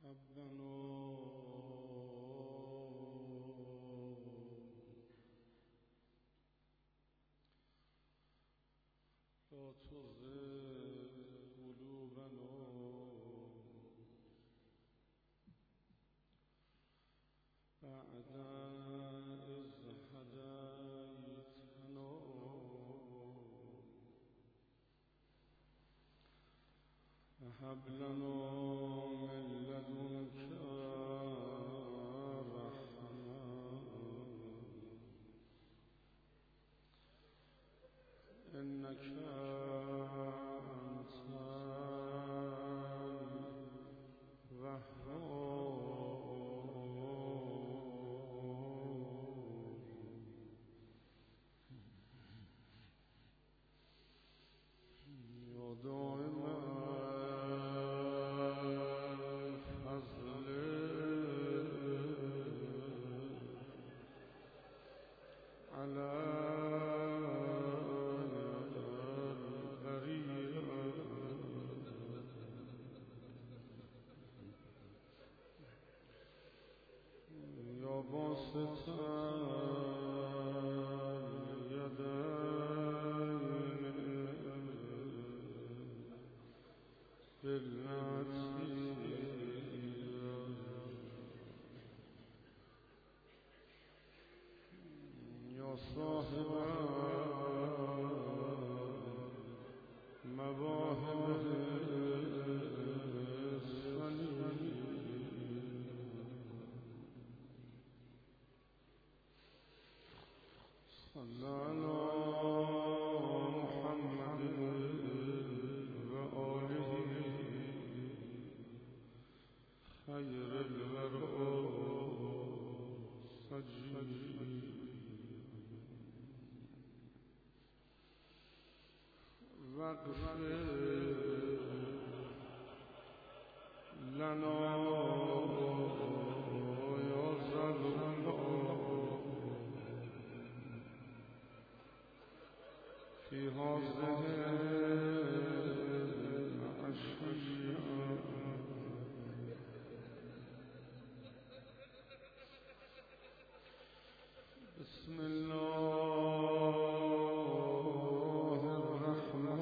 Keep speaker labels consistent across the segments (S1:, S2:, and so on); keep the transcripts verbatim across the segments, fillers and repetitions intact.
S1: لا تزغ قلوبنا بعد إذ هديتنا وهب لنا من لدنك رحمة إنك أنت الوهاب. يا دائم الفضل على يا باسط اليدين بالعطية يا صاحب مواهب الصنيع صلى على محمد وآله خير الورى سجد واغفر لنا يا ظلم في هذه الأشياء بسم الله الرحمن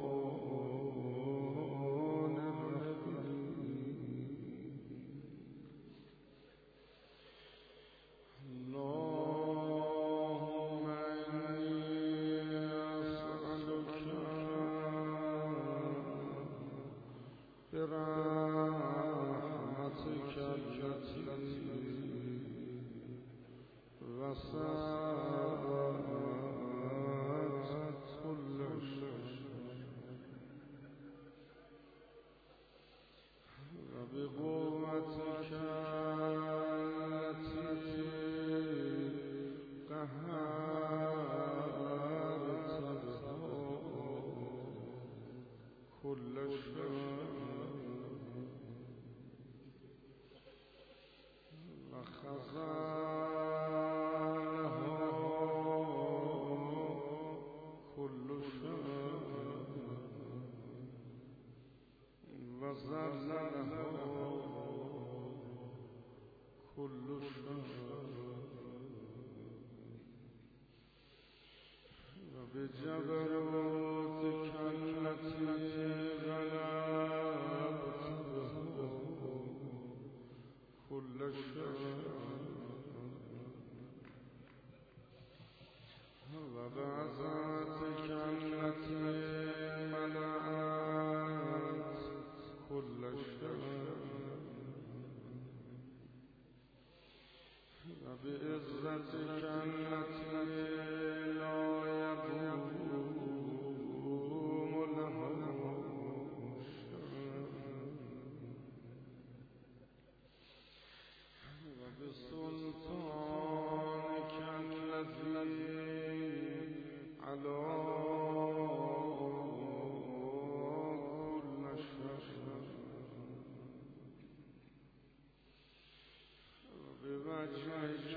S1: الرحيم. اللهم إني أسألك برحمتك التي وسعت كل شيء وبقوتك التي قهرت كل شيء وخزانه كل شيء وزلله كل شيء وبجبروتك التي غلبت كل شيء وبعزتك التي منعت كل شيء وبعزتك التي لا يقوم له وبسلطانك الذي على كل شيء وبوجهك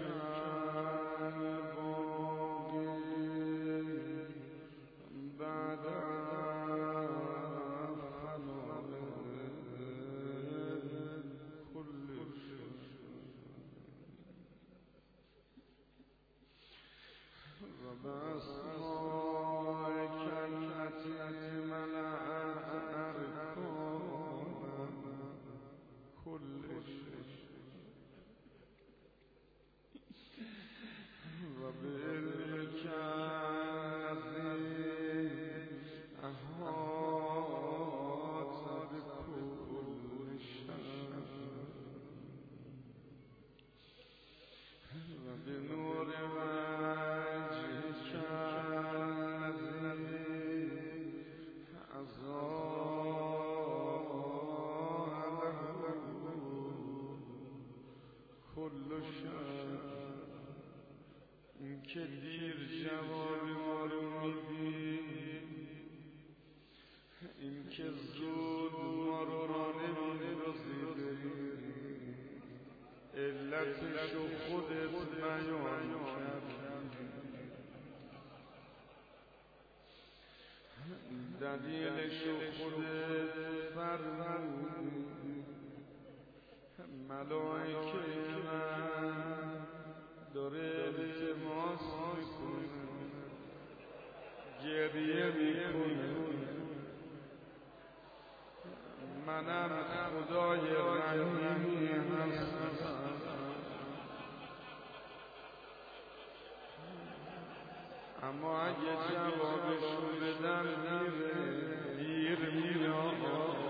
S1: الباقي بعد فناء که دیر جواب ما رو میدی، این که زود ما رو را نمی‌رسی بری، علتشو خودت بیان کردی، دلیلشو خودت فرمودی. ملائکه من داره التماس میکنه، گریه میکنه، منم خدای رحیمی هستم، اما اگه جوابشو بدم میره دیر میاد.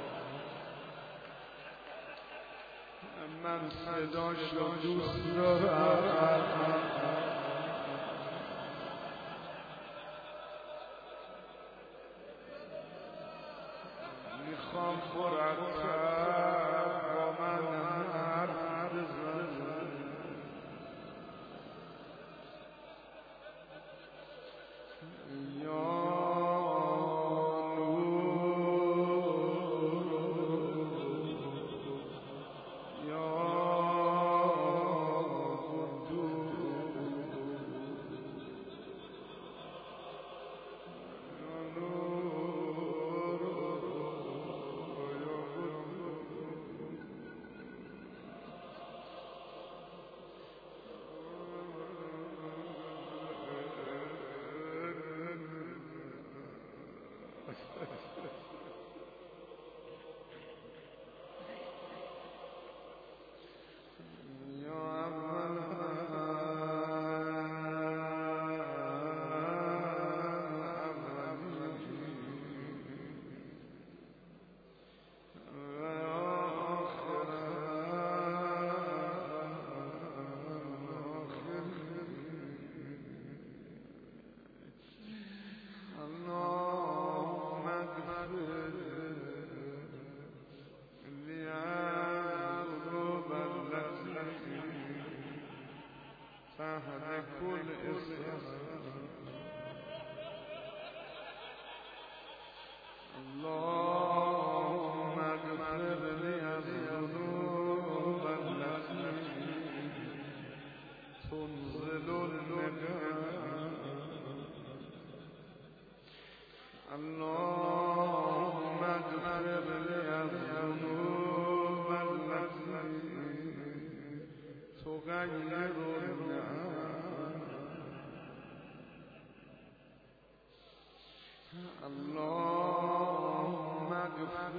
S1: من صداشو دوست دارم، میخوام مرتب با من حرف بزن. یا اللهم اغفر لي الذنوب التي تنزل النقم، اللهم اغفر لي الذنوب التي تغير النعم، اللهم اغفر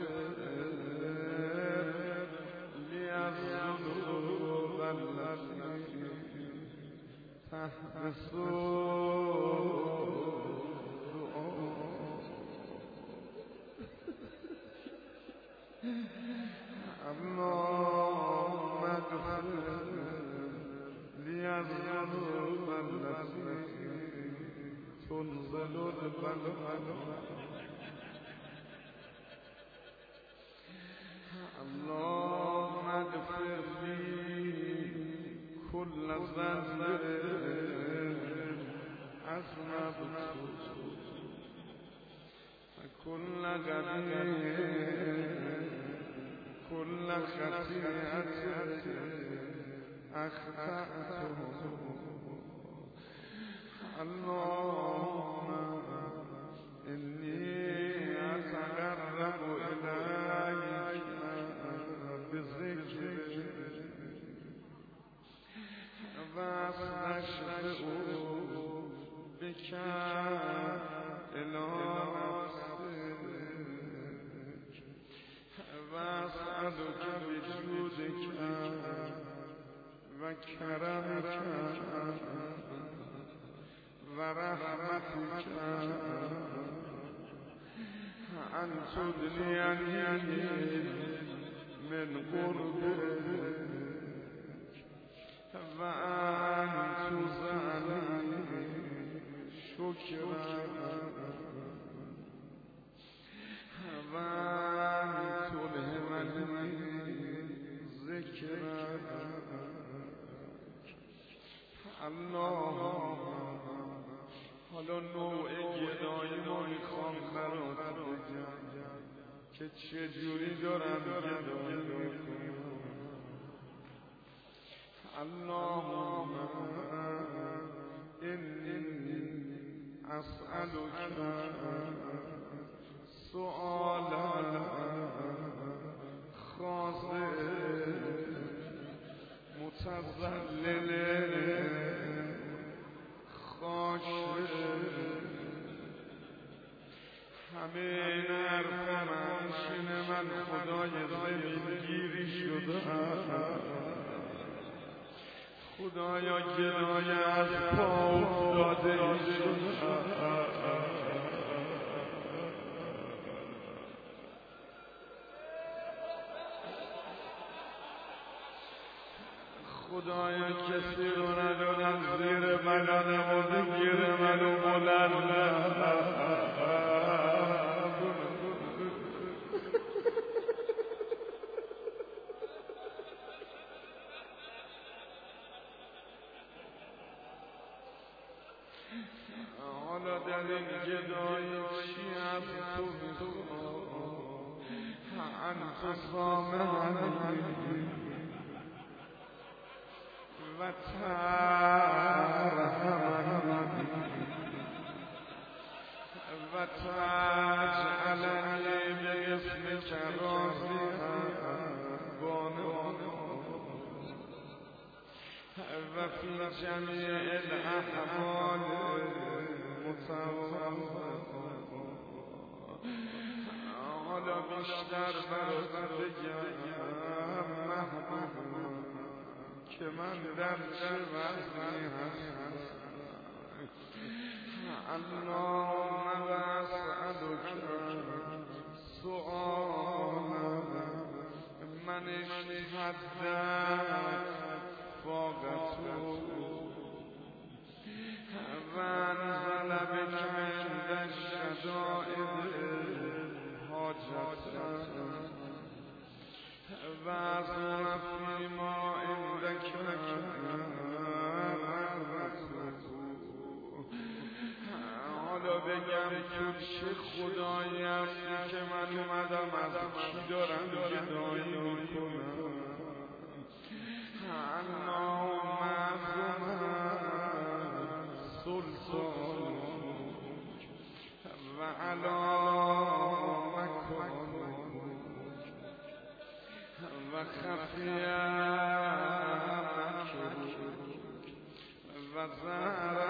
S1: لي الذنوب التي تحبس اللهم اغفر لي الذنوب التي تنزل البلد، اللهم اغفر لي كل ذنب أذنبته كل غدير كل خطيئة أخطأته، اللهم إني أتقرب إليك بذكرك وأستشفع بك إلى نفسك، وأسألك بجودك وكرمك ورحمتك أن تدنيني من قربك وأن تزعني شكرا وأن تلهمني ذكرا، اللهم که چجوری دارم گدایی میکنم. اللهم انی اسألک سؤالا خاضع متذلل خاشع. همه حرف من شنه من خدای زمینگیری شده، خدایا گدای از پا افتاده شده. خدایا کسی رو ندارم زیر بدنم و بگیر منو بلند. حالا در این گدایی چی از تو میخواه؟ انت سامحنی و ترحمنی و تجعلنی باسمک راضیا و فی جمیع الاحوال متوفا. حالا بیشتر برات بگم محبوب که من در چه وضعی هستم. اللهم اسألک سؤالا من اشتدت فاقته و انزل بک عند الشدائد حاجته و عظم فیما عندک رغبته. حالا بگم تو چه خدایی هستی که من اومدم از کی دارم گدایی میکنم. اللهم عظم سلطانک و علی مکانک و خفی مکرک و ظهر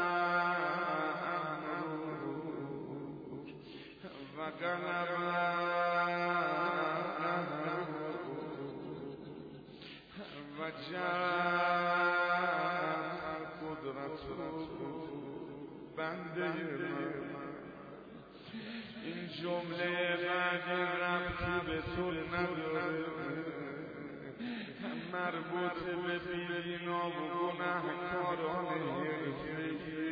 S1: امرک و غلب امرک و جعل قدرتک. بنده من این جمله بعدی ربطی به تو نداره، مربوط به بی‌دینا و گنهکاران حرفه‌ای،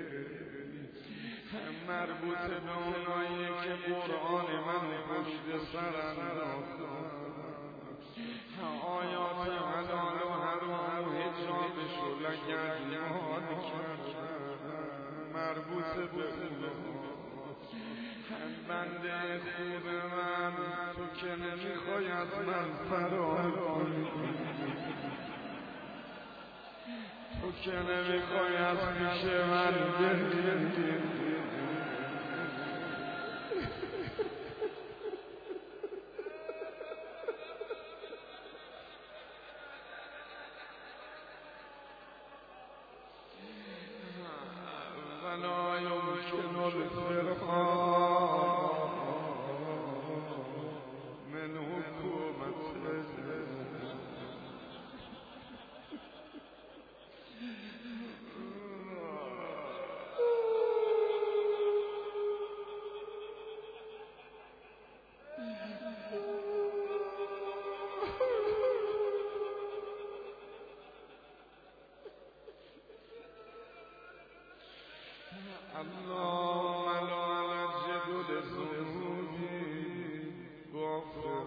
S1: مربوط به اونایی که قرآن منو پشت سر انداختن، آیات حلال و حرام و حجابشو لگدمال کردن، مربوط به اونها. بنده خوب من تو که نمیخوای از من فرار کنی، تو که نمیخوای از پیش من بری. ولا يمكن الفرار من حكومته اللهم لا نجد لذنوبي غافر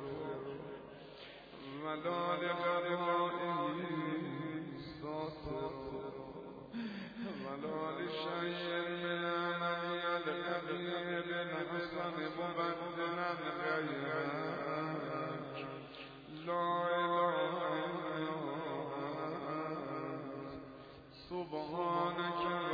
S1: ولا لغرائي ساتر ولا لشيء من عملي القديم حسن مبدلا غیرک لا اله سبحانک و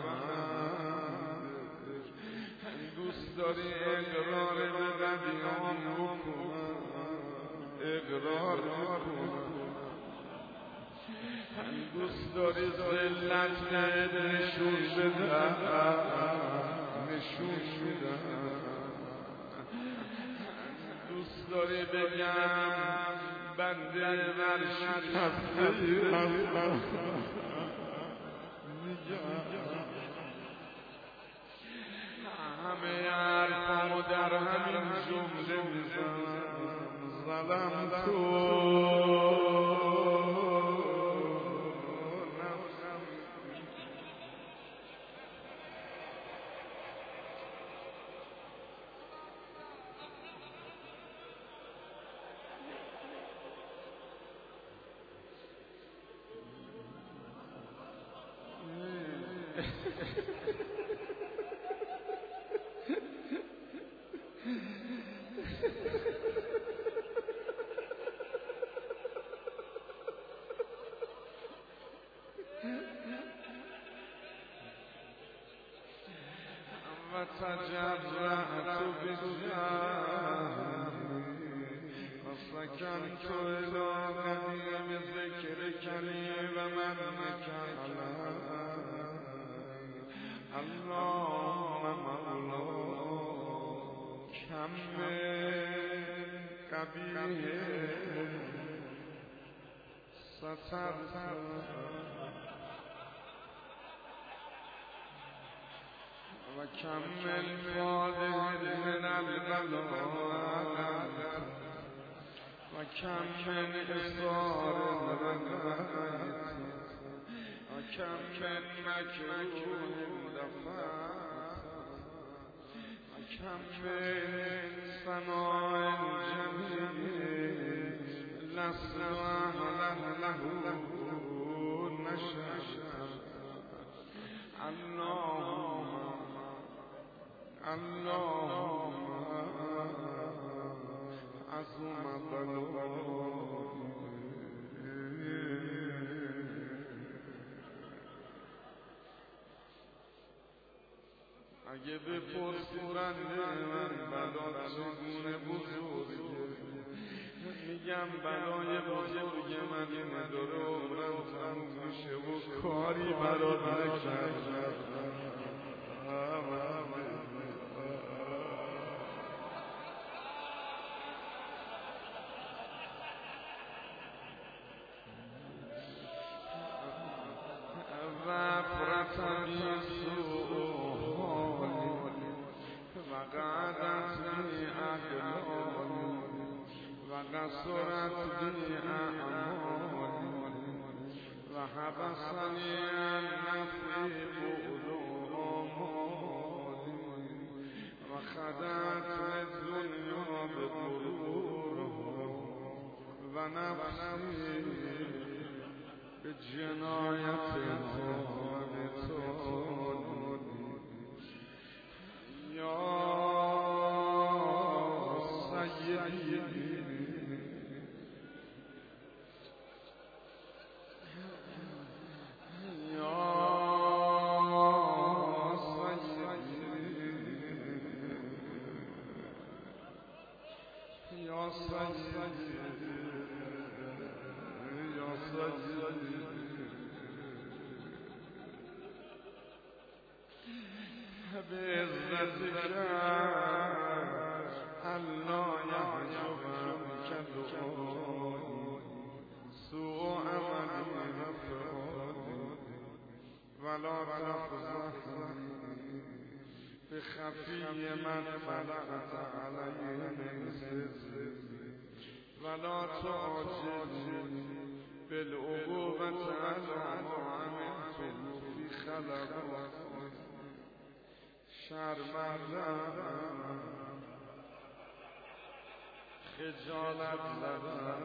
S1: بحمدک. دوست داری اقرار به بدیان بکن، اقرار بکن. دوست داری ذلت بهت نشون بدم، نشون میدم. دوست داری بگم بنده ورشکسته هستم، همه حرفمو در همین جمله میزنم. ظلم تو و تجرعت بجهلی و سکنت الى قدیم ذکرکنی و من مکعلی. اللهم مولا کم قبیح سترت و کم الفاضل من البلاء و کم من اصار الرقیت و کم من مکروه دفعت و کم من ثناء جمیل لست اهلا له نشأت. اللهم اللهم عظم بلایی. اگه بپرسی رنده من بلا چگونه بزرگه، میگم بلای بزرگ من اینه داره عمرم تموم میشه و کاری برات نکردم. غفرت بی سؤالی و قعدت بی اقلالی و قصرت بی اعمالی و حبسنی عن نفعی بعد آمالی و خدعت للدنیا بغرور و نفسی به جنایت حالتانی. یا سیدی یا سیدی یا سیدی یا سیدی به عزتك الله یحجبم که دعایی سوء عملی نفرادی ولا تفضحنی به خفی من فلعت علیه نیزدی ولا تعجلنی بالعقوبة على ما عملت في خلقات. شرمندم خجالت زدم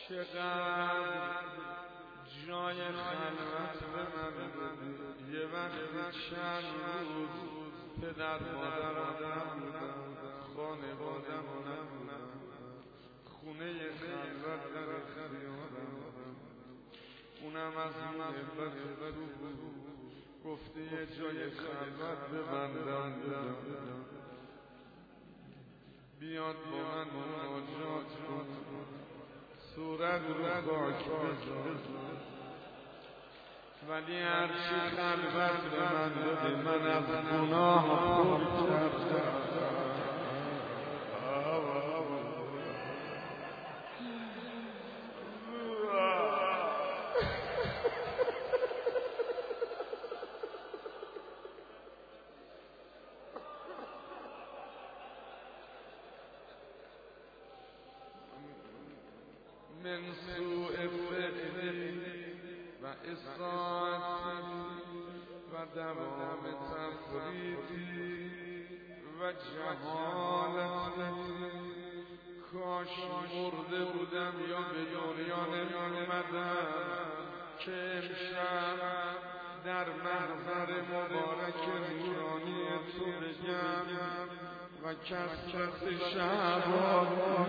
S1: چقدر جای خلوت به من بدی. یه وقتی چند روز پدر مادرم نبودم، خانوادم نبودم، خونه خلوت در اختیارم، اونم از محبت تو گفته یه جای خلوت ببندم بدم، بیاد با من مناجات کن، صورت رو خاک بزن. ولی هرچی خلوت به من داده من از گناه پر کردم. من سوء فکری و اساءتی و دوام تفریطی و جهالتی. کاش مرده بودم یا به دنیا نمی‌آمدم که امشب در محضر مبارک نورانی تو بگم و کثرت شعبان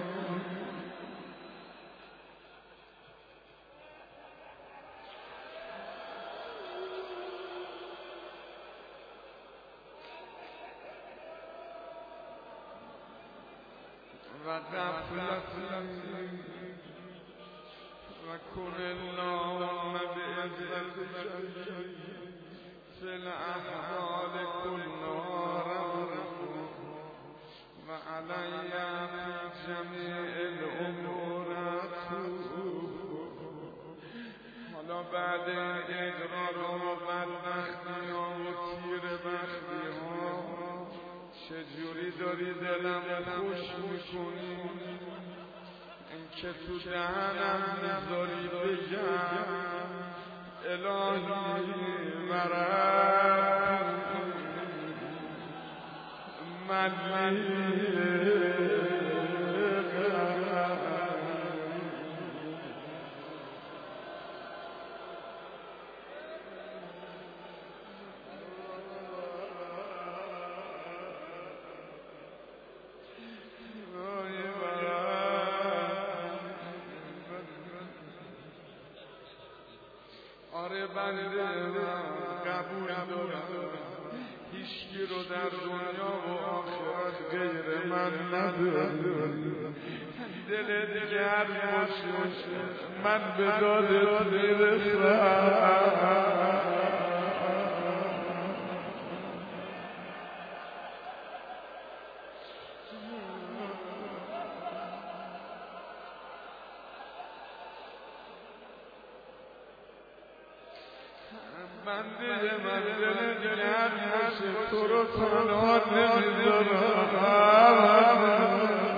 S1: و غفلتی و کن اللهم بعزت جلیل فی الاحوال کلها و علی فی جمیع الامور. حالا بعد این اقرار و بدبختی ها و تیر بختی ها چجوری داری دلم خوش میکنی؟ این که تو دهنم میذاری بگم الهی ورد ملیق. آره بنده قبول دارم هیچکی رو در دنیا و آخرت غیر من نداری. دل دیگر باشه من به دادت میرسم. بنده من دل دیگر باشه تو رو تنها نمیذارم.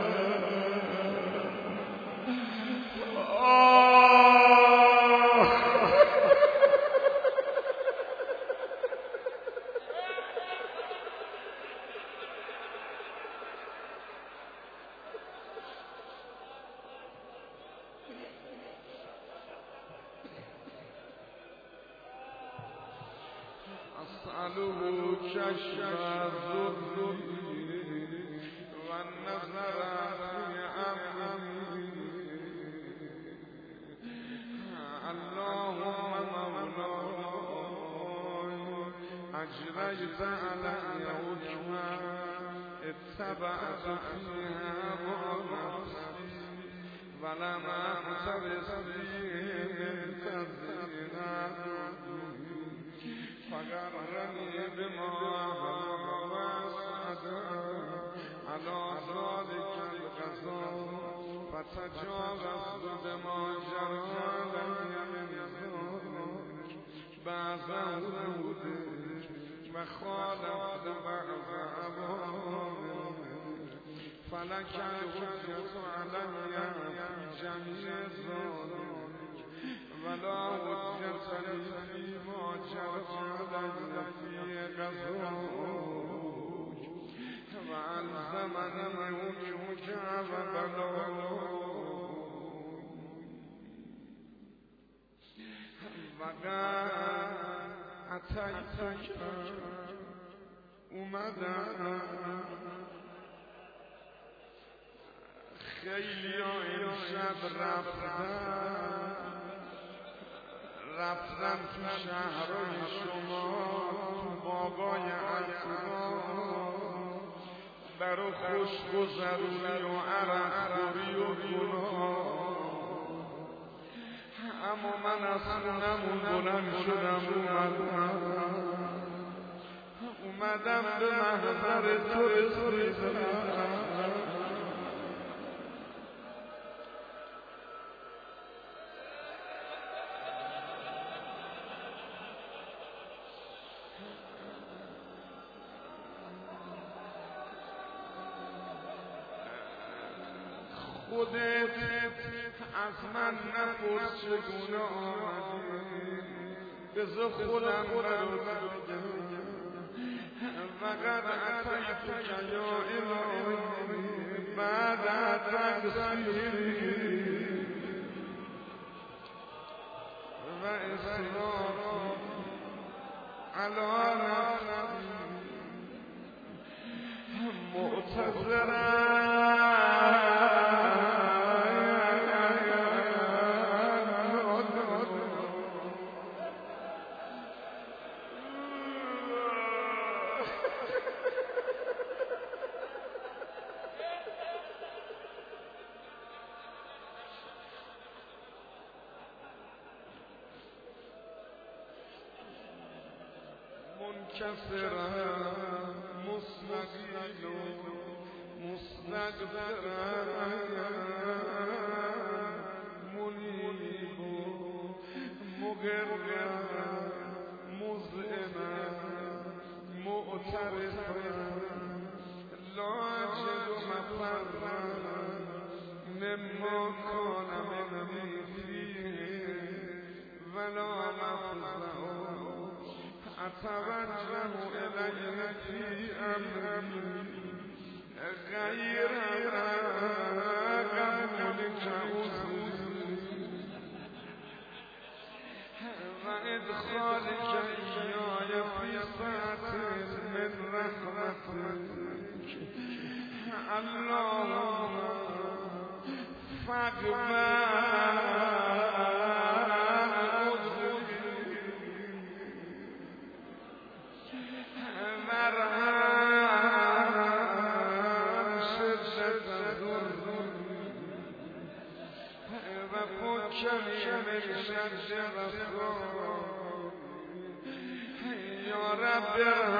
S1: اسأله کشف ضری و النظر فی امری. اللهم مولاي اجریت علی حکما اتبعت فیها نفسی ولم احترس فیه من تزیینا فغرني بما وسعد على ذلك القضاء فتجاوزت بما جرى علي من ذلك بعض عهود وخالفت بعض أوامر فلك الحجة علي في جميع ذلك ولا حجة لي فيما جرى علي في قضاءك وألزمني حكمك وبلاغك. فقط اتیتک اومدم خیلی ها این شب رفتن رفتن تو شهرهای شما تو باغای اطراف برا خوشگذرونی و عرق‌خوری و گناه اما من از خونمون بلند شدم اومدم اومدم به محضر تو رسیدم خودت از من نپرس چگونه آمدی بذار خودم برات بگم فقط اتیتک یا الهی بعد تقصیری و اصرار علی نفسی معتذرم منکسرم مستقیل و مستقدرم منیب و مقرم مذعنم معترفم لاجد و مفرم مما کان منی فیه ولا مفزع اتوجه الیه فی امری غیر قبولک و ادخالک ایای فی سعة من رحمتک اللهم فاقبل یا رب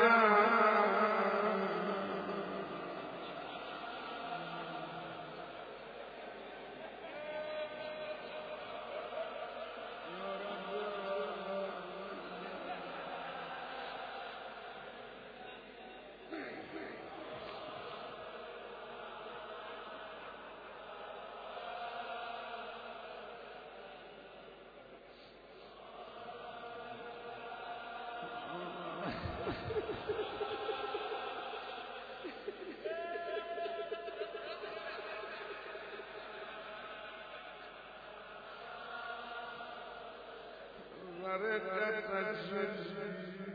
S1: ورقت الجن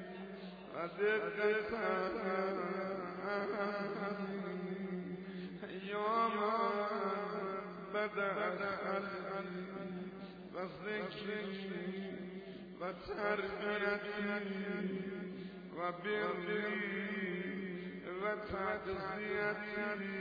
S1: ودقت یا من بدأ خلقی و ذکری و تربیتی و بری و تغذیتی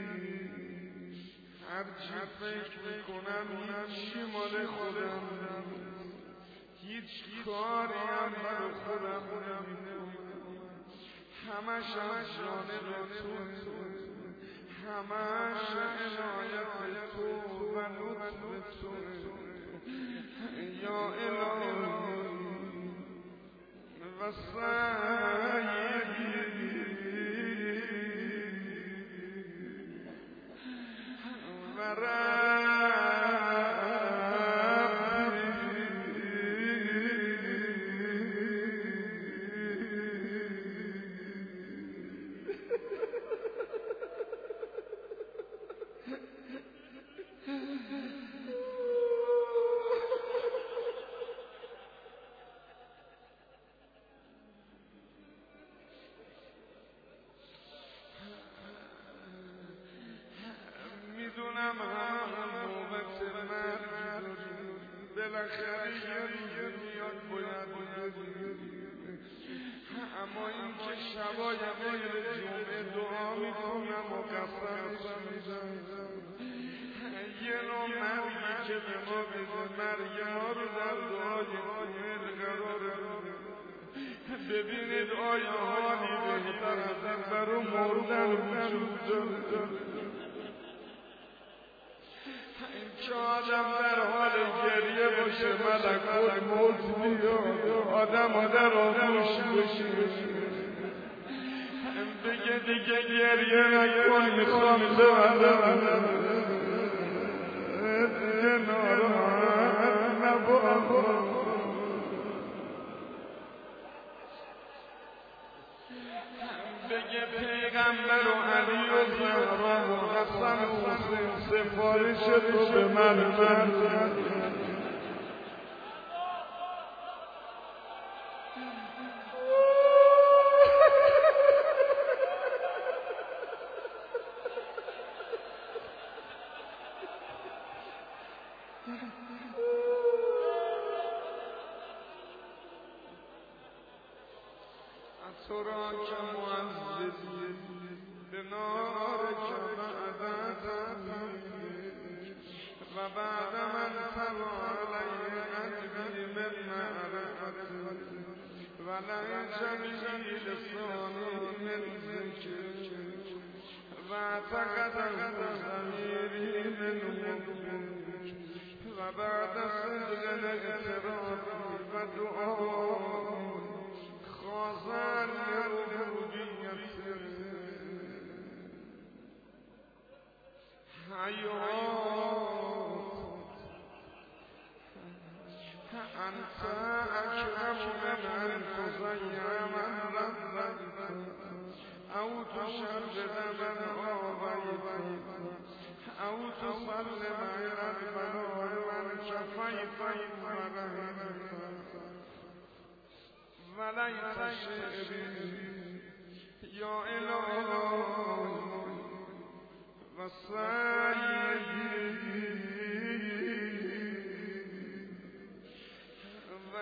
S1: هرچی فکر میکنم هیچی مال خودم هیچ کاری هم برای خودم نمیکنم همش از جانب تو همش عنایت تو و لطف تو یا الهی و سیدی و ربی بالاخره یه روز میاد باید بری، اما این که شبای غیر جمعه دعا میکنم و قسمش میدم یه نوع مرگی که به ما بده مرگ ما رو در دعای کامل قرار بده. ببینید آیا حالی بهتر از این برو مردن وجود داره؟ این که آدم در حال گریه باشه ملکوت موت میاد، آدم ها در آغوش بشه بگه دیگه گریه نکن میخوام ببرم دیگه ناراحت نباش. بگه پیغمبر و علی و زهرا و حسن و حسین سفارش تو به من کرد. تو را که معززی به نار که بعدت و بعد من تبا علیه عجبی من معرفت و لئن جمیعی لسانی من ذکر و اعتقد ضمیری من مبین و بعد صدق اعترافی و دعا خازن ربوبیت حیات انت اکرم من ان تضیع من ربت او تشرد من آویت او تسلم الى البلاء من شفیت ورحمت ولیت شعری یا الهی و سیدی و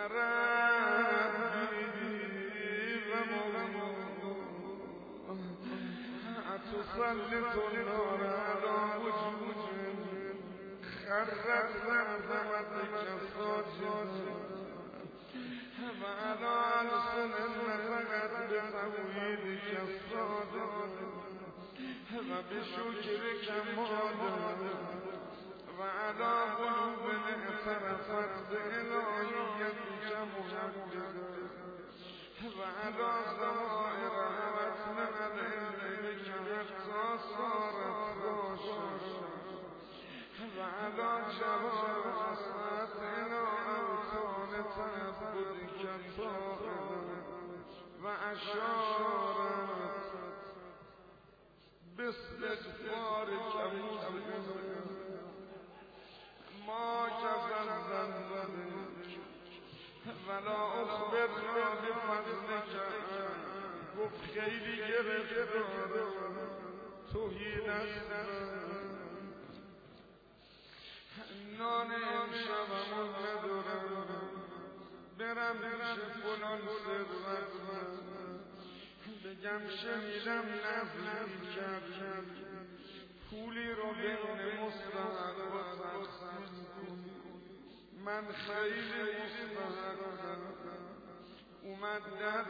S1: ربی و مولا اتسلط النار علی وجوه خرت زمزمت کساجد و علی السن نطقت بتوحید کالصادق و بشکر کمال و علی قلوب اعترفت بالهیت کمجد و علی ضمائر هوت من العلم حتی صارت باشد و علی جوار اصلت الى اوطان تعبد کالطائر و اشارت باستغفار کموزه ما جزل ولا اخبر را بفضلک گفت خیلی گرفتار توحید است نان امشبمون ندارم برم پیش فلان ثروت بگم شنیدم نظری کرد پولی رو بین مستحق تقسیم کنی من خیلی مستحقم اومد در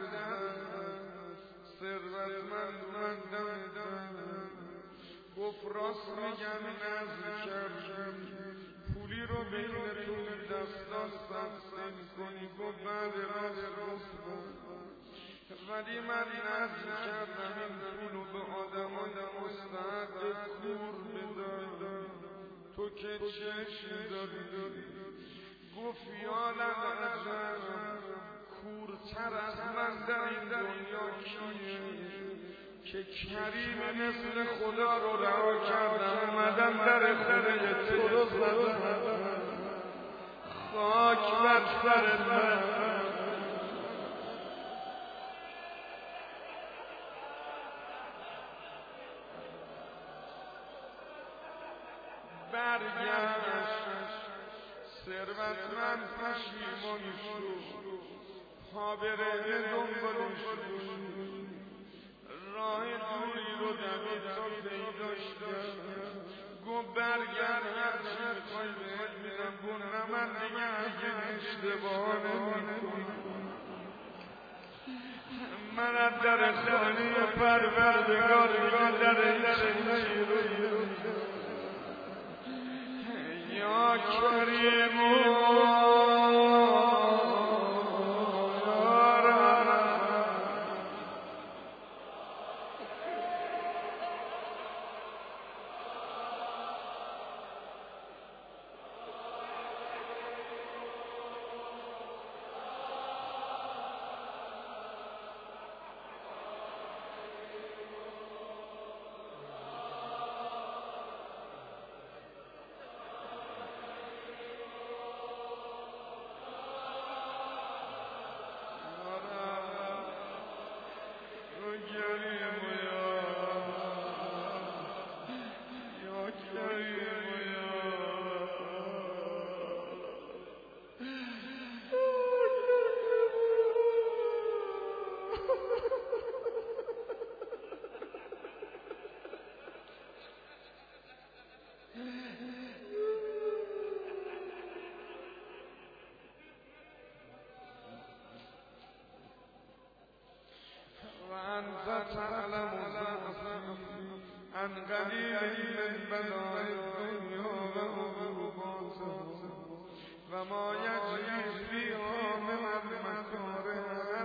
S1: ثروتمند اومد دم گفت راست میگم نظر کردم پولی رو بین تو دستان تقسیم کنی گفت بعد راست ولی من نظر کردم این پولو به آدمان مستحق کور بدم تو که چشم داری گفت یالم عجب کورتر از من در این دنیا کیه که کریم مثل خدا رو رها کردم اومدم در خونه تو رو زدم خاک بر سر من برگشت ثروتمند پشیمان شد پا برهنه دنبال شد راه دوری رو دوید تا پیداش کرد گفت برگرد هرچی میخوای بهت میدم گونه من دیگه اگه اشتباه نمیکنم من از در خانه پروردگار دیگه در هیچی رو یا کریم تعلم عن قليل من بلاء الدنيا وعقوباتها وما يجري فيها من المكاره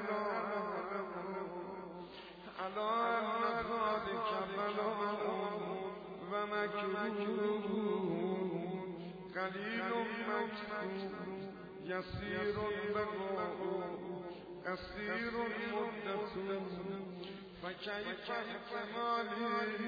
S1: على أن ذلك بلاء ومكروه قليل مكتوب يسير بقاء كثير مدة فكيف احتمالي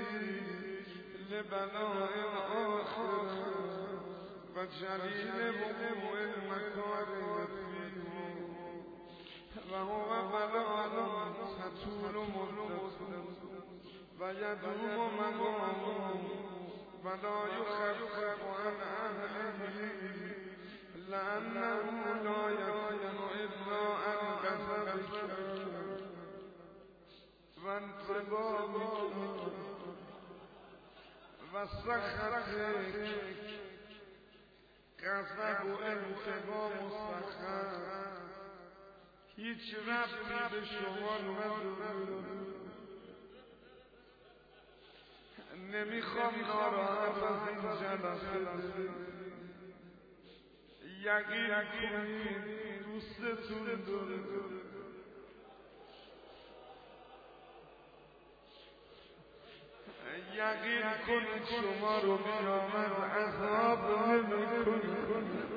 S1: لبلاء آخر وجليل وقوع المكاره فيه وهو بلاء تطول مدة ويدوم مقامه ولا يخفف عن أهله لأنه لا يكون إلا عن غضبك وانتقامك وسخطك غضب و انتقام و سخط هیچ ربطی به شما نداره. نمیخوام ناراحت از این جلسه یقین کنید دوستتون داره. یقین کنید شما رو بیامد عذاب نمی‌کنه.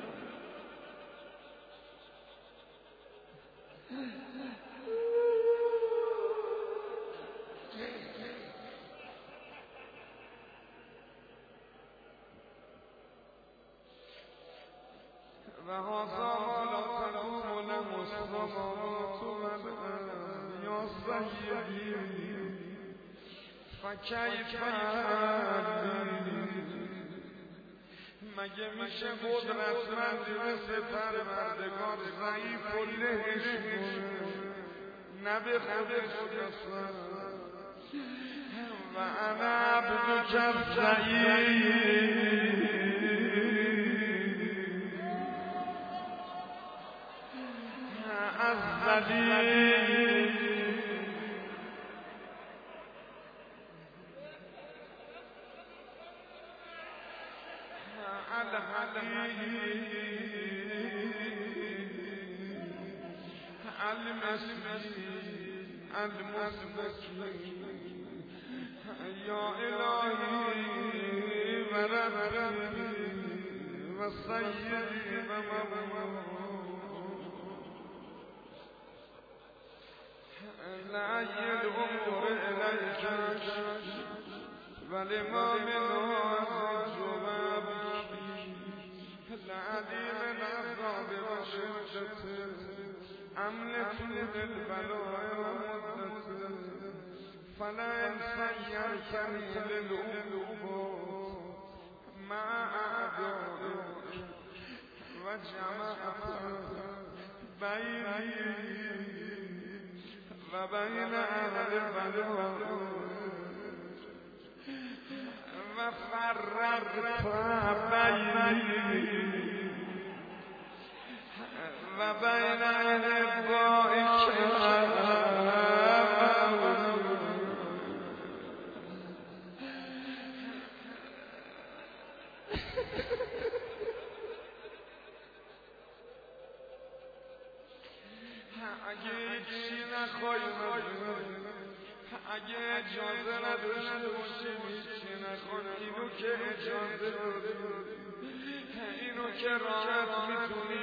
S1: و هذا ما لا تقوم له السماوات والارض یا سیدی فکیف مگه میشه قدرتمندی مثل پروردگار ضعیف و لهش نه به خودش قسم و انا عبدک الضعیف الذلیل المسكين المسكين يا إلهي وربي وسيدي ومولاي لعي الأمور إليك ولما منه الجواب لعديم العذاب وشدته أملك للبلاء ومدته فلا ينسيرتني للأمور مع أعدائك جمعت بینی و بین اهل بلا و فرقت بینی و بین احبائک اگه چی نخوای اگه اجازه نداشته باشی چی نخوای اینو که اجازه اینو که راحت میتونی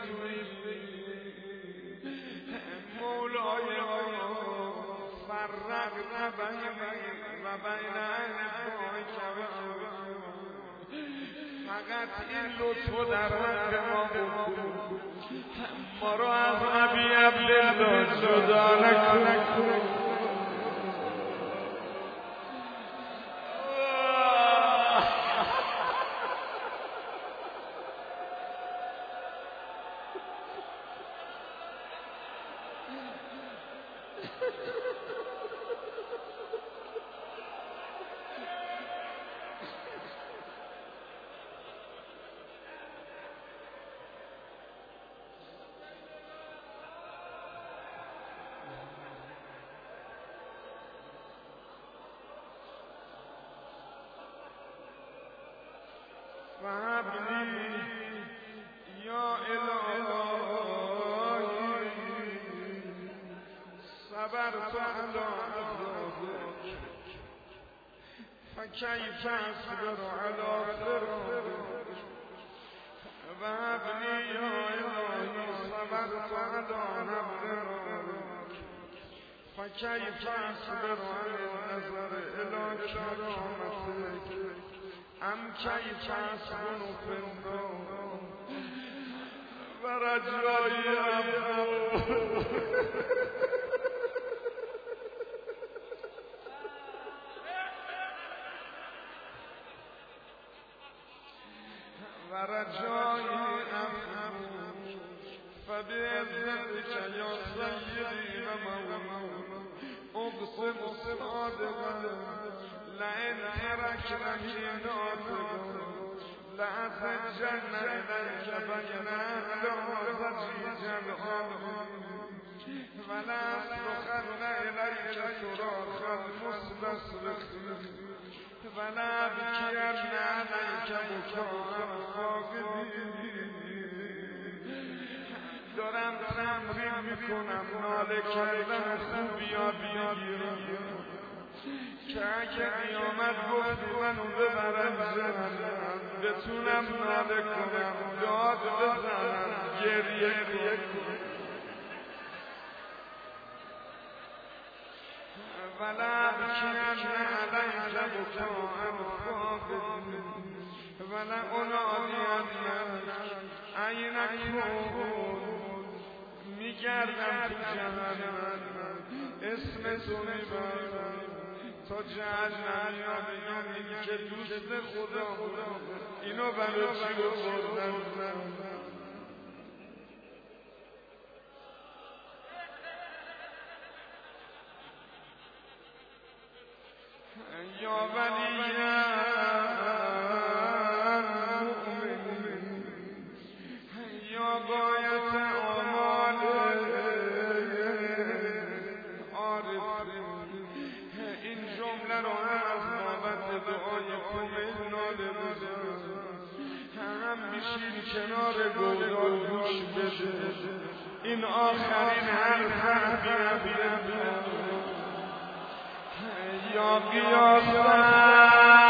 S1: مولای ما فرق بینی و بین احبائک فقط این لطفو در حق ما بود ما رو از ابی عبدالله جدا نکن فهبلی یا الهی صبرت علی عذابک فکیف اصبر علی فراقک وهبلی یا الهی صبرت علی نبرک فکیف اصبر علی النظر الی کرامتک ام کیف اسکن فی النار و رجای عفو و رجای عفو فبعزتک یا سیدی و مولانا اقسم صادقا لئن ترکتنی ناطقا لأزجن إلیک بین أهل زجیجا ولأصرخن إلیک صراخ المستصرخین ولأبکین علیک بکاء الخافقین دارم تمرین میکنم ناله کردن خوبیا بیگیرم که اگه قیامت گفتی منو ببرم جهنم بتونم ناله کنم داد بزنم گریه کنم ولأبکین علیک بکاء الخافقین ولأنادینک این کن میگردم تو جهنم اسم تو میبرم تا جهنمی ها بگم این که دوست خدا اینو برای چی رو بردن یا ولیان مؤمنین یا غایت آمال عارفین این جمله رو هم از بابت دعای تو ناله بزن هم میشین کنار گودال گوش بده این آخرین حرف عبی عبی یا قیاسا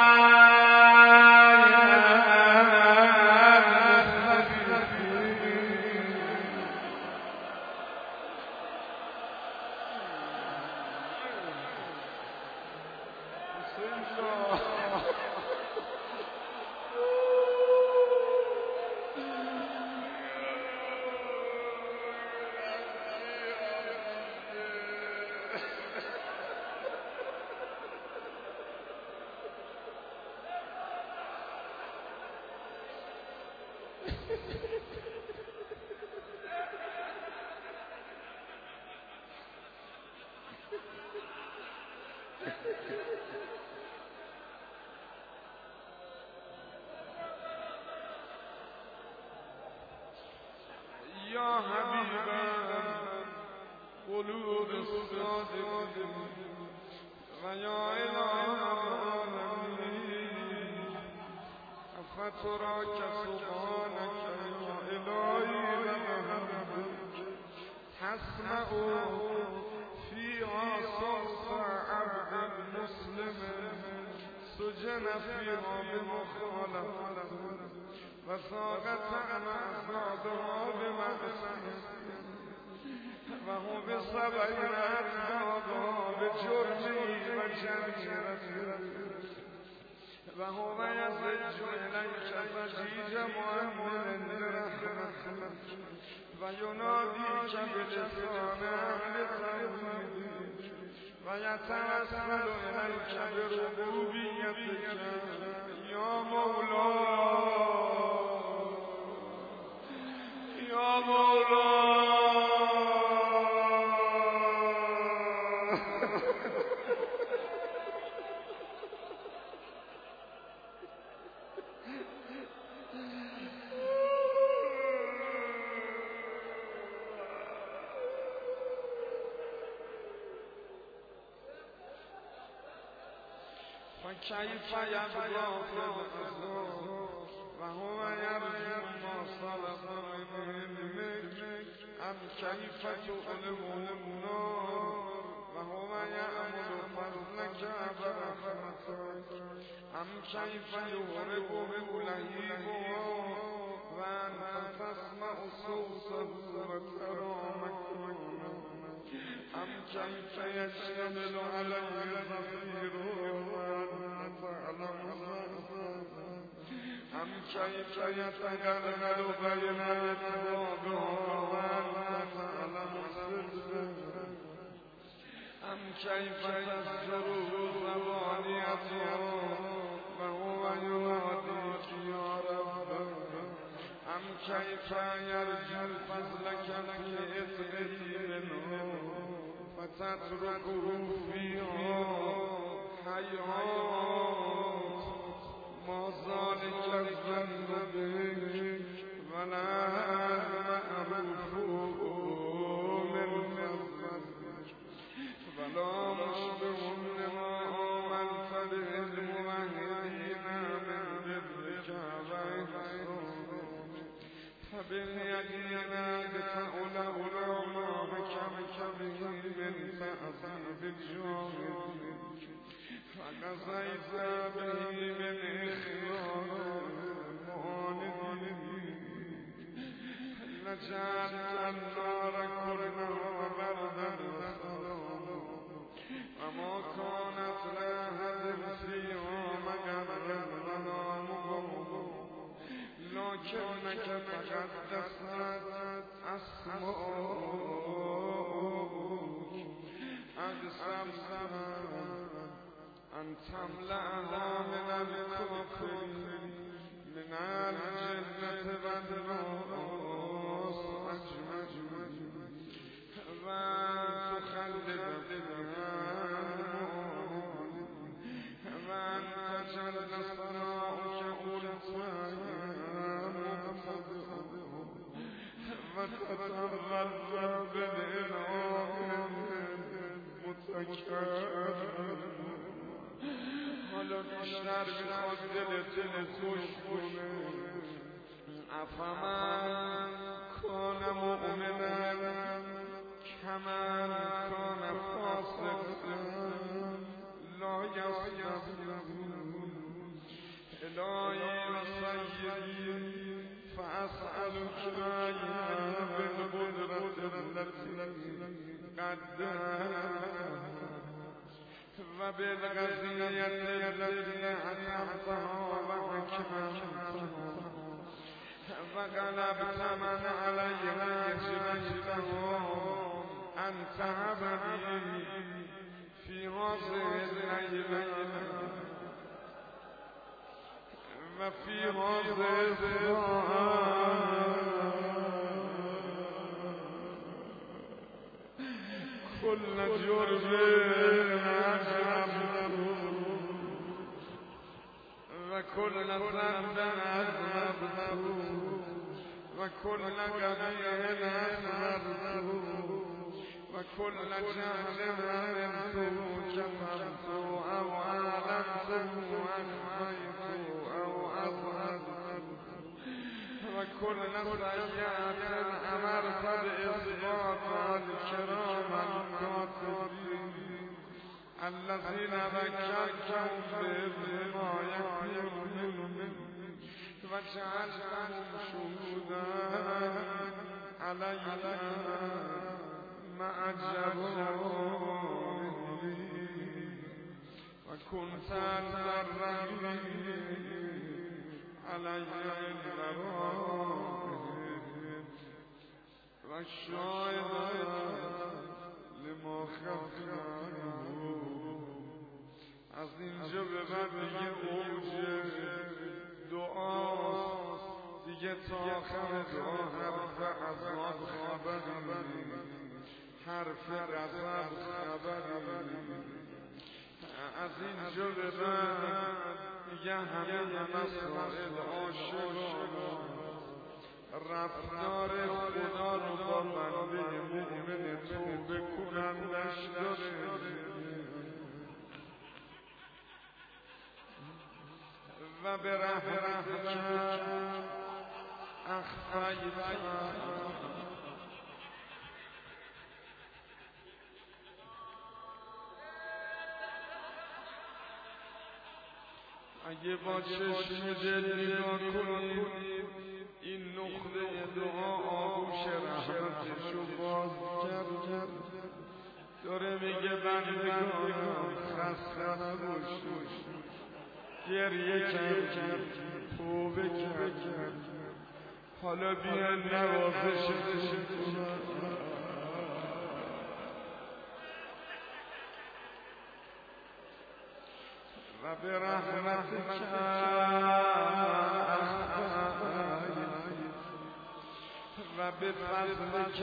S1: یا حبیبم قلوب الصادق و یا اله العالمین افترا کسبانک یا الهی لمحمد تسمع فیها صوت عبد مسلم سجن فیها بمخالفت و ساقط عن اعصابها بمعصیت و هم بسبعین اطبابها بجرمی و جریرتی و هم یزج الیک زجیج مؤمن برحمت و ینادیک بلسان اهل توحید و یتوسل الیک بربوبیتک یا مولا یا مولا فكيف يبقى في الأرض وهو يرجو ما صرف من علمك أم كيف تؤلمه النار وهو يأمل فضلك برحمتك أم كيف يهربه لهيبه وأنت تسمع صوته وكرامك أم كيف يشتمل عليه ظفيره وأنت تعلم ذلك أم كيف يتغلغل بين أطرافها وأنت تعلم سره أم كيف تزجره ثمانيتها وهو يناديك يا رب أم كيف يرجو فضلك في إثره منه فتتركه فيها حيات ما ذلك الظن بك ولا المعروف من فضلك ولا مشبه لما آمنت به الموحدين من برك وإحسانك فباليقين بتأله العلا بكمك به من تأثيب الجاهدين فقضيت به من إخيار المعاندين لجعلت النار كلها بردا وسلاما وما كانت لأحد فيها مغرا ولا مغرا لكنك تقدست أسماؤك أقسمت أن تملأها من الكفر من الجنة والناس أجمعين وأن تخلد فيها وأن تجل صناعك وتتغلب بالإله متكبر حالا بیشتر میخواد دلت خوش کنه افمن کان مؤمنا کمن کان فاسقا لا یستوون الهی و سیدی فأسألك يا بالقدرة التي قدرت وبالغزية التي أتمتها وحكمتها وغلبت من عليها جبلته أن تعبني في هذه الليلة وفي هذه الساعة كل جرم أجرمته وكل ذنب أذنبته وكل قبيل أسررت وكل جهل علمت كفرت أو أعلنت أخفيت أو أظهرت وكل سيئة أمرت بإثبات الكرام الكاتبين الذين ذكرتهم بما يكون وجعلتهم شهودا علينا ما أجروا وكنت أنت الرقيب علينا الغرائب والشاهد لما خفنا از اینجا به بعد دیگه اوج دعاست دیگه تا آخر دعا حرف عذاب خبری حرف غضب خبری از اینجا به بعد دیگه همه مسائل آشکارا رفتار خدا رو با بنده مؤمن توبه کنندش داره و به رحمتك اخفیت اگه با چشم دل نگاه کنید این نقطه دعا آغوش رحمتشو باز کرد داره میگه بندگانم خسته نباشید گریه کرد توبه کرد حالا بیان نوازش و به رحمتک و به فضلک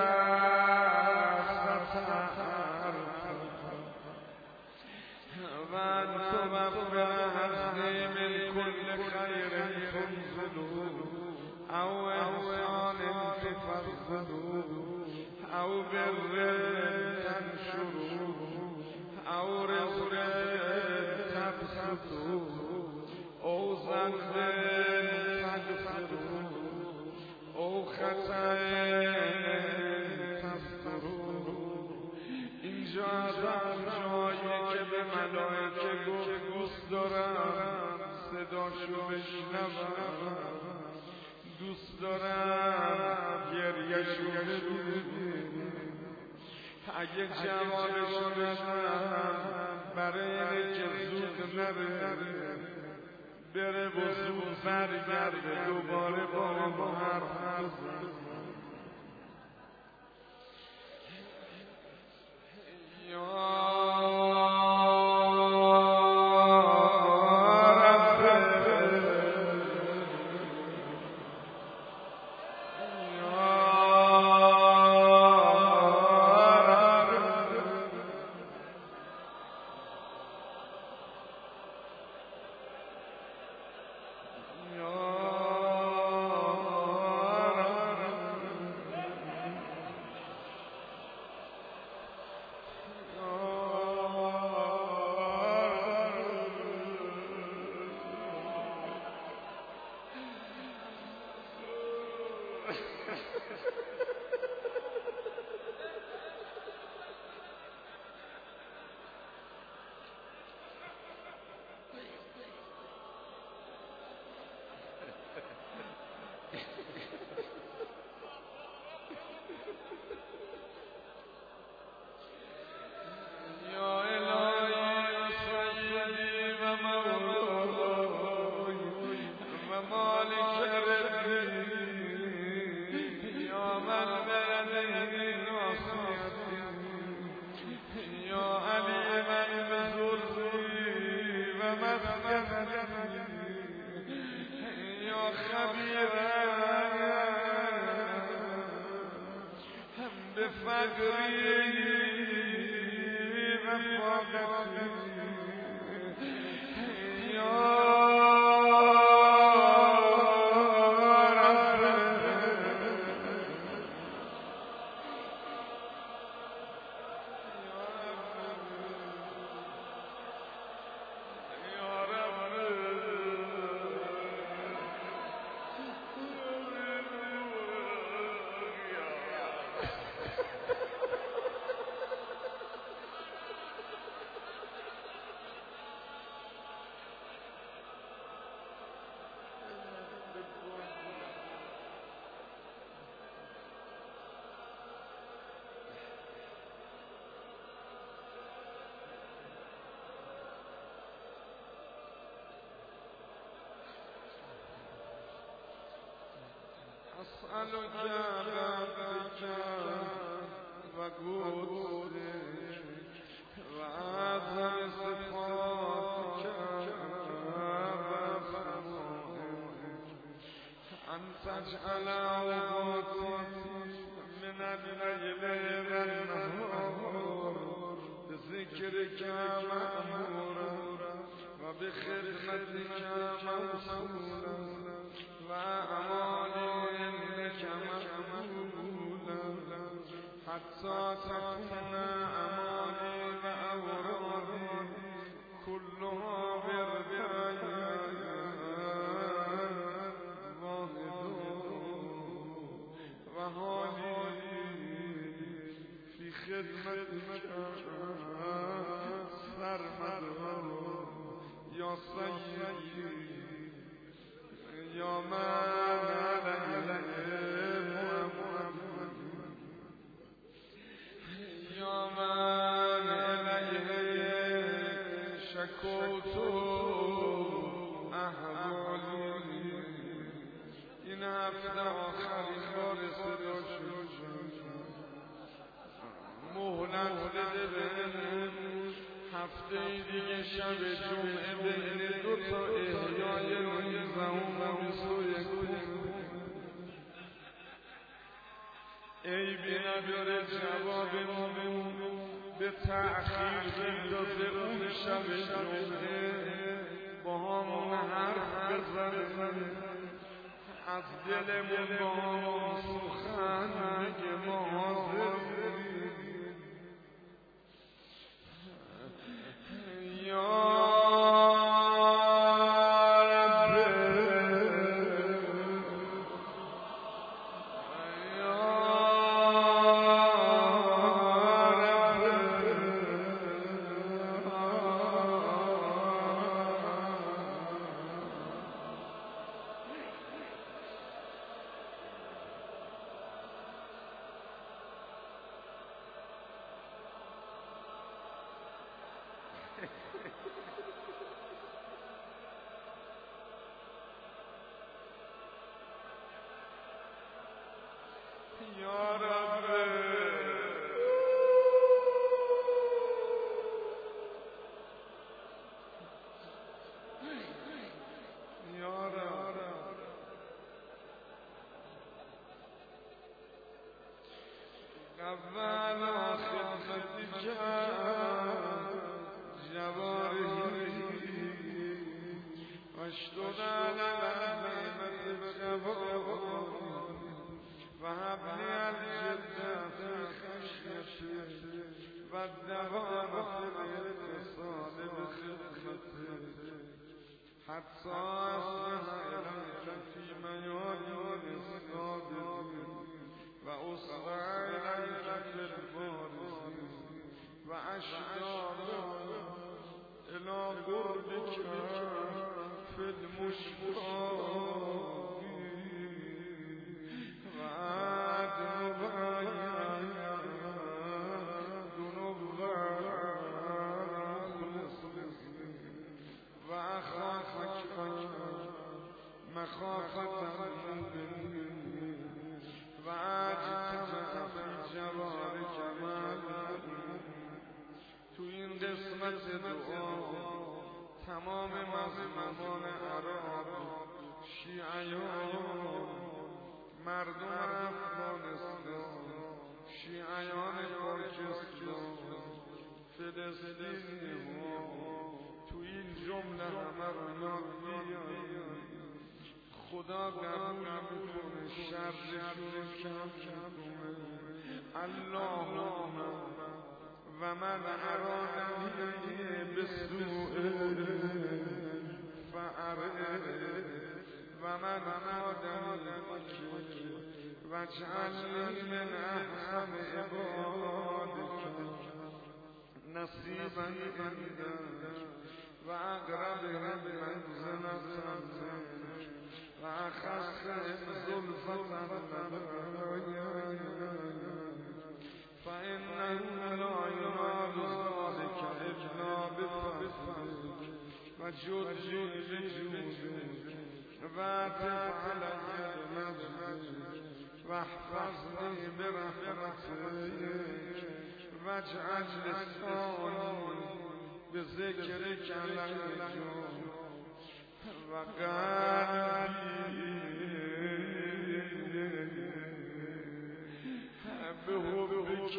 S1: و انت مغفر حسنی من كل خیر تنزلو او احسان تفضلو او بر تنشرو او رزق تبسطو او ذنب تغفرو او خطا تسترو اینجا آدم جایی که به ملائکه گفت دوست دارم صداشو بشنوم دوست دارم گریه‌شو ببینم اگه جوابشو ندم برای اینه که زود نره بره و زود برگرده دوباره با ما حرف نزن أسألك ربك وقدسك وأعظم صفاتك أن تجعل أوقاتي من الليل والنهار بذكرك مأمورا وبخدمتك موصولا وأعمالي إنك مقبولا حتى تكون أماني وأورادي كلها بردايا وحالي في خدمتك سرمدا يا سيدي يا من عليه محمد يا من إليه شكوت أحوالي این هفته آخرین بار صدا شد مهلت بده بهم هفته دیگه شب جمعه بین دو تا احیای نوزدهم و بیست و یکم عیبی نداره جوابمون به تأخیر بندازه اون شب جمعه با همون حرف بزنه از دلمون با همون سخن بگه ما حاضریم یا یا رب یا رب قبل خدمتك جوارحي واشتد على نعمة جوارحي وهب لي الجدة في خشيته والدوام في الاتصال بخدمته حتى أصبح إليك في ميادين الصابرين وأسرع إليك في البارزين وأشتاق إلى قربك في المشتاق مخافة مني وأجتمع في جوارك مالي تو این قسمت دعا تمام مظلومان عراق شیعیان مردم افغانستان شیعیان پاکستان فلسطینی ها تو این جمله همه رو یاد بیاید خدا قبول میکنه شرشون کم کنه اللهم و من ارادنی بسوء فعرف و من ارادنی واجعلنی من احسن عبادك نصیبا عندك و اقربهم منزلة وأخذهم زلفة فإنه لا ينال ذلك إلا بفضلك وجودي بجودك واتف علي المجد واحفظني برحمتك واجعل لساني بذكرك لهجا وقلبي بحبك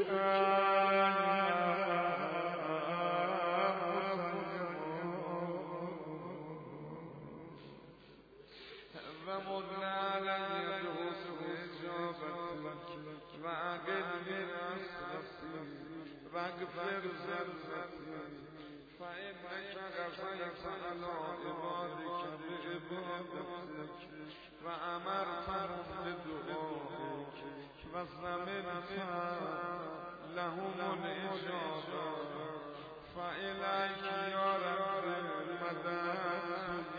S1: ومن علي بحسن إجابتك وأقلني نصرتي واغفر ذنبتي فإنك غفرت على عبادك بعبادتك وأمرتهم بدعائك وزمنت لهم الإجابة فإليك يا رب مددت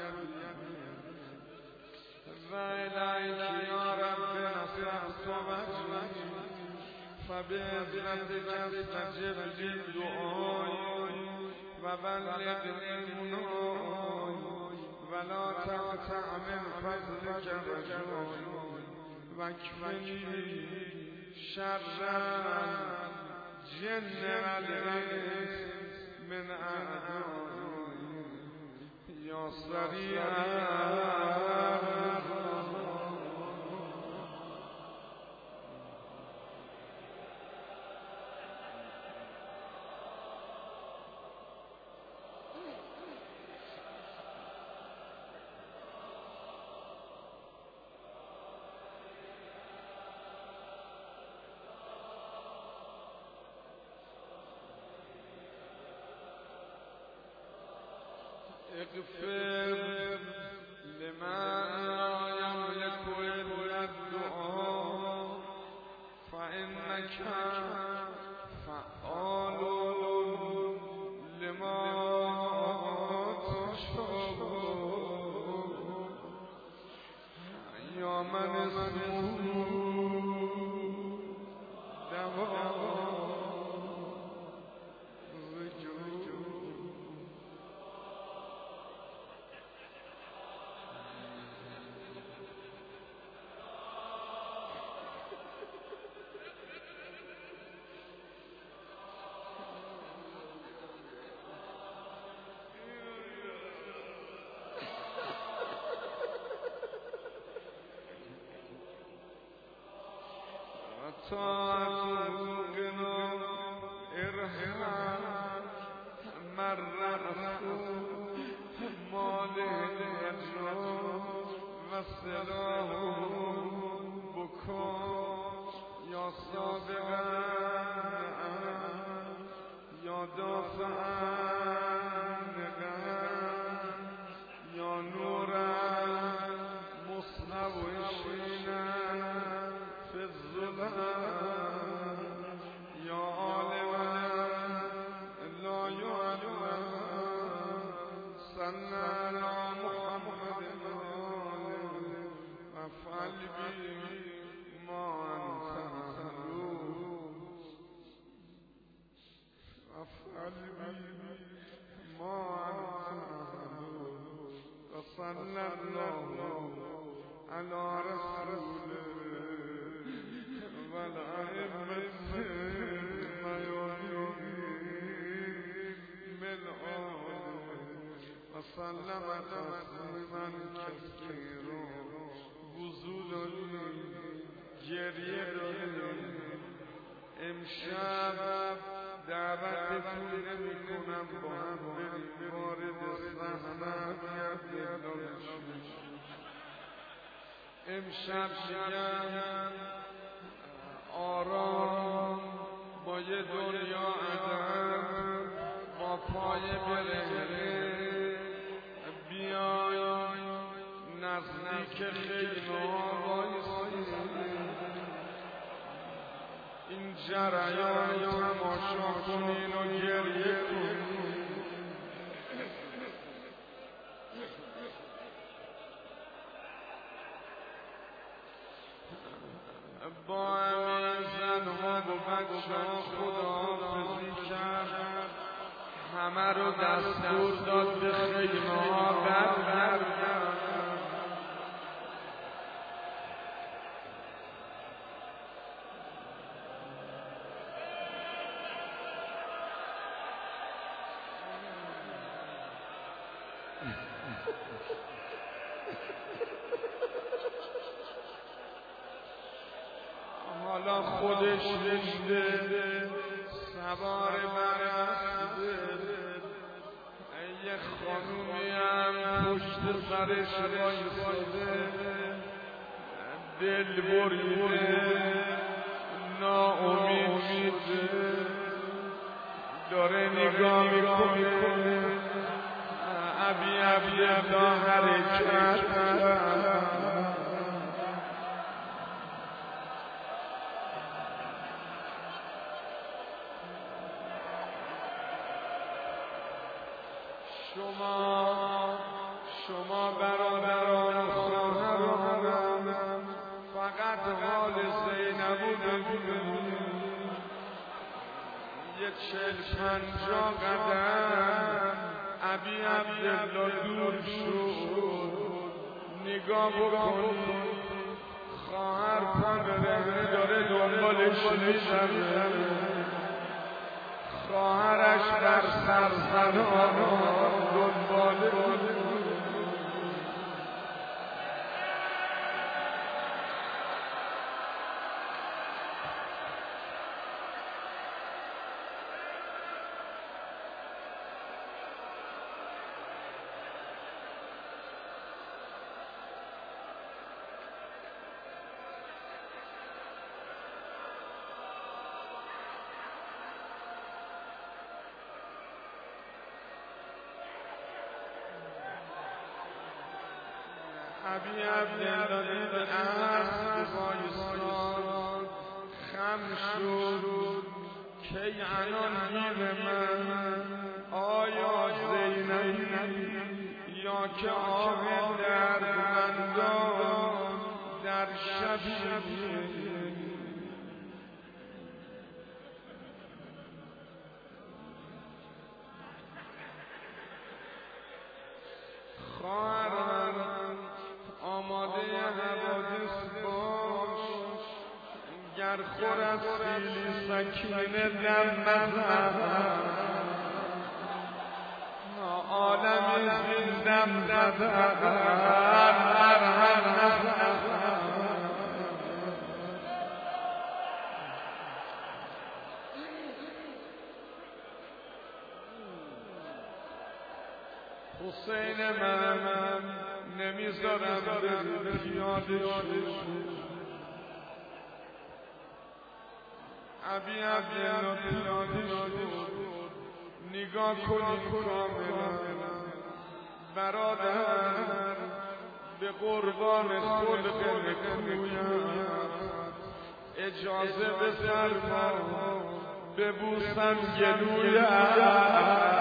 S1: وإليك يا رب نصرت وجهي فبعزتك استجب لي دعائي وبلغني مناي ولا تقطع من فضلك رجائي واكفني شر الجن والإنس من أعدائي يا سريع اغفر لمن لا يملك إلا الدعاء فإنك فعال لما تشاء يا من اسمه دواء طاقنا ارحم مرأة ماله الجنون وسلاه بكا يا سابقا يا دافعا يا نورا مصنوشنا في الظلام يا عالما لا يعلم صلى على محمد وافعل بي ما انت مخلوق وافعل بي ما انت مخلوق وصلى الله على رسوله والأئمة الميامين من آله وسلم تسلیما کثیرا وضو گریه داریم امشب دعوتتون نمی‌کنم با هم بریم وارد صحنه امشب میگم آرام با یه دنیا عدم با پای برهنه بیای نزدیک خیمه ها وایسیم این جریان تماشا کنین و گریه کنین با همه زنها و بچه ها خداحافظی کرد همه رو دستور داد به خیمه ها برگردن حالا خودش رشته سوار برسته یه خانومی هم پشت سرش وایساده دل بریده ناامیده داره نگاه میکنه ابی عبدالله حرکت شما شما برادران خواهرانم فقط حال زینبو ببینید یه چل پنجاه قدم ابی عبدالله دور شد نگاه بکنید خواهر پا رهنه داره دنبالش می‌دوه خواهرش در سرزنان دنباله ابی عبدالله دید اسب وایساد خم شد کی الان گیر من آیا زینبی یا که آه دردمندان در شبی خواهران آماده حوادث باش گر خور از خیلی سکینه در نزد عالم زندم زد حسین من نمیذارم بری پیاده شد ابی عبدالله پیاده شد نگاه کنید کاملا برادر به قربان خلق نکویم اجازه بفرما ببوسم گلویم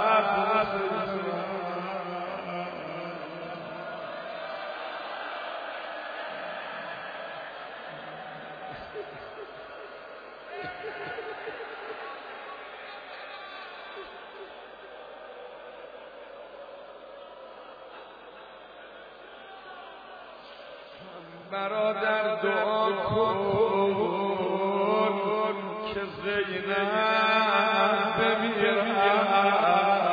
S1: برادر دعا کن که زینب بمیرد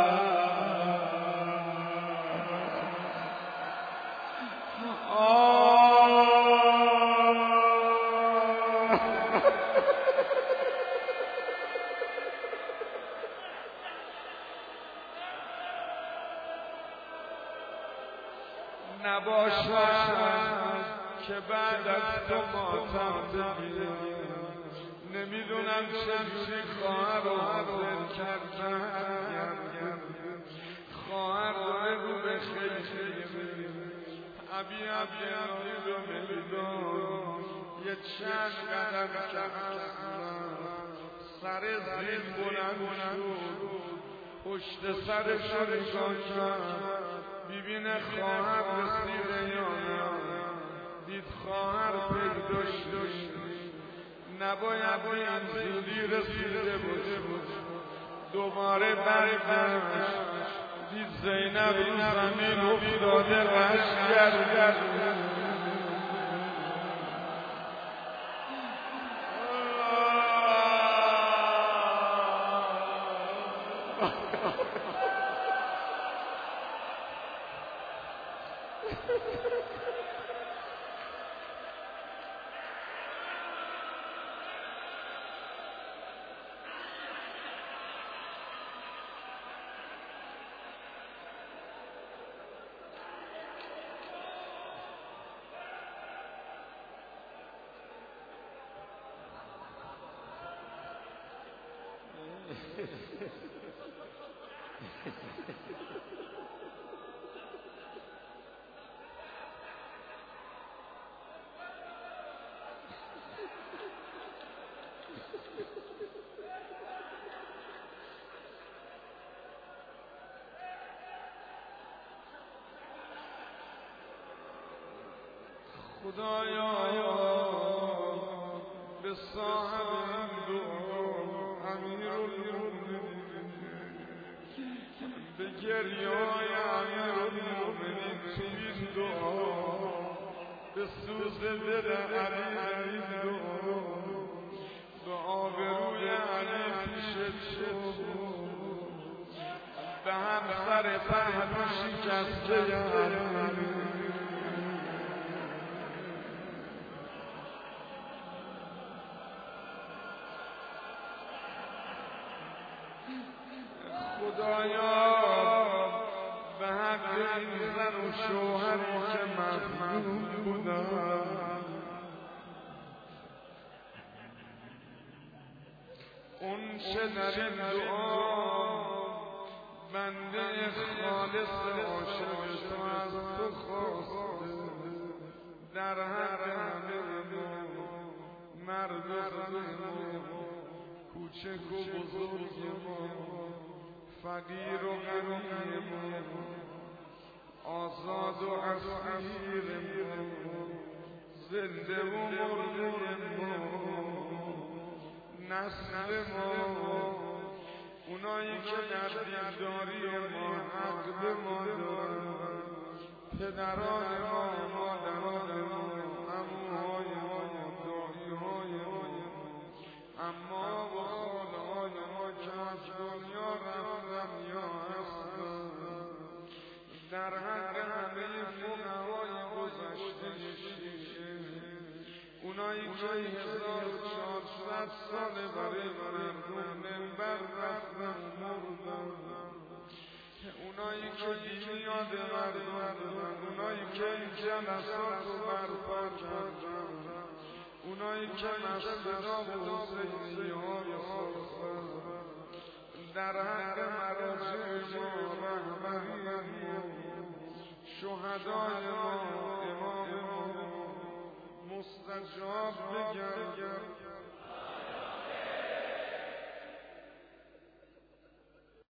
S1: نباشد که بعد از تو ماتم بگیرم نمیدونم چجوری خواهر رو حاضر کردم خواهر داره رو به خیلی ابی عبدالله رو میدون یه چند قدم که اصلا سر زیر بلند شد پشت سرش رو نگاه کرد ببینه خواهر رسیده یا نه دید خواهر پیدا شد نباید اینجوری رسیده بود دوباره برگشت دید زینب رو زمین افتاده رشک کرد خدایا به صاحب این دعا امیرالمومنین به گریه‌های امیرالمومنین تو این دعا به سوز دل علی این دعا به آبروی علی پیشت شد به همسر پهلو شکسته علی خدایا به حق این زن و شوهری که مظلوم بودن اون چه در این دعا بنده خالص عاشق تو از تو خواسته در حق همه ما مرد و زن ما کوچک و بزرگ ما فقیر و غنی ما آزاد و اسیر ما زنده و مرده ما نسل ما اونایی که در دینداری ما حق به ما دارن پدران ما مادران ما عموهای ما دایی‌های ما اما و خاله‌های ما که از دنیا رفتن یا هستن در حق همه فقرای گذشته شیعه اونایی که هزار و چهارصد ساله برای مردم منبر رفتن و مردن اونایی که بیمیاد مردم اونایی که این جلسات رو برپا کردن اونایی که مسجدها و حسینی ها رو ساختن در حق مراجع ما رهبری ما شهدای ما